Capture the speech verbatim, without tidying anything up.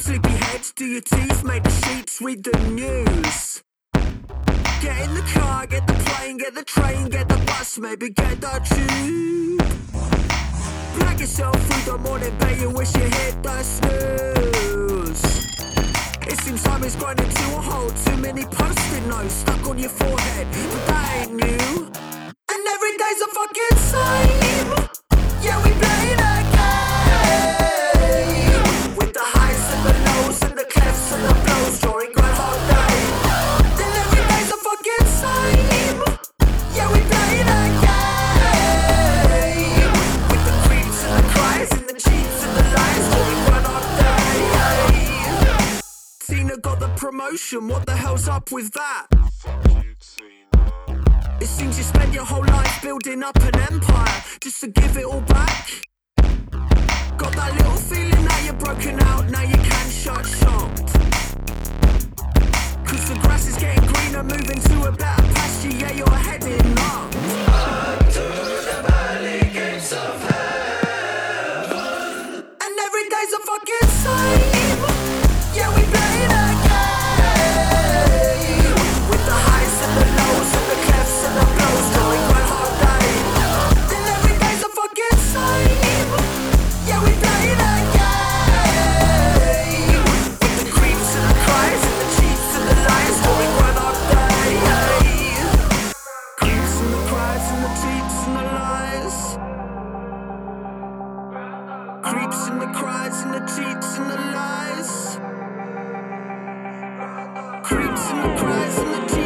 Sleepyheads, do your teeth, make the sheets, read the news. Get in the car, get the plane, get the train, get the bus, maybe get the tube. Drag yourself through the morning, bay, you wish you hit the snooze. It seems time is grinding to a halt. Too many post-it notes stuck on your forehead, but that ain't new. And every day's a fucking same. Yeah, we play the game with the highs and the lows and the clefts and the blows during Groundhog Day. And every day's a fucking same. Yeah, we play the game with the creeps and the cries and the cheats and the lies during Groundhog Day. Tina got the promotion, what the hell's up with that? It seems you spend your whole life building up an empire just to give it all back. Got that little feeling that you're broken out, now you can shut shocked. Cause the grass is getting greener, moving to a better pasture, yeah, you're heading up. Up to the pearly gates of heaven. And every day's a fucking same. Yeah, we play the game with the highs and the lows and the clefts and the blows during Groundhog Day. And every day's a fucking same. Yeah, we play the game with the creeps and the cries and the cheats and the lies during Groundhog Day. Creeps and the cries and the cheats and the lies. Creeps and the cries and the cheats and the lies. Creeps and the cries and the tears.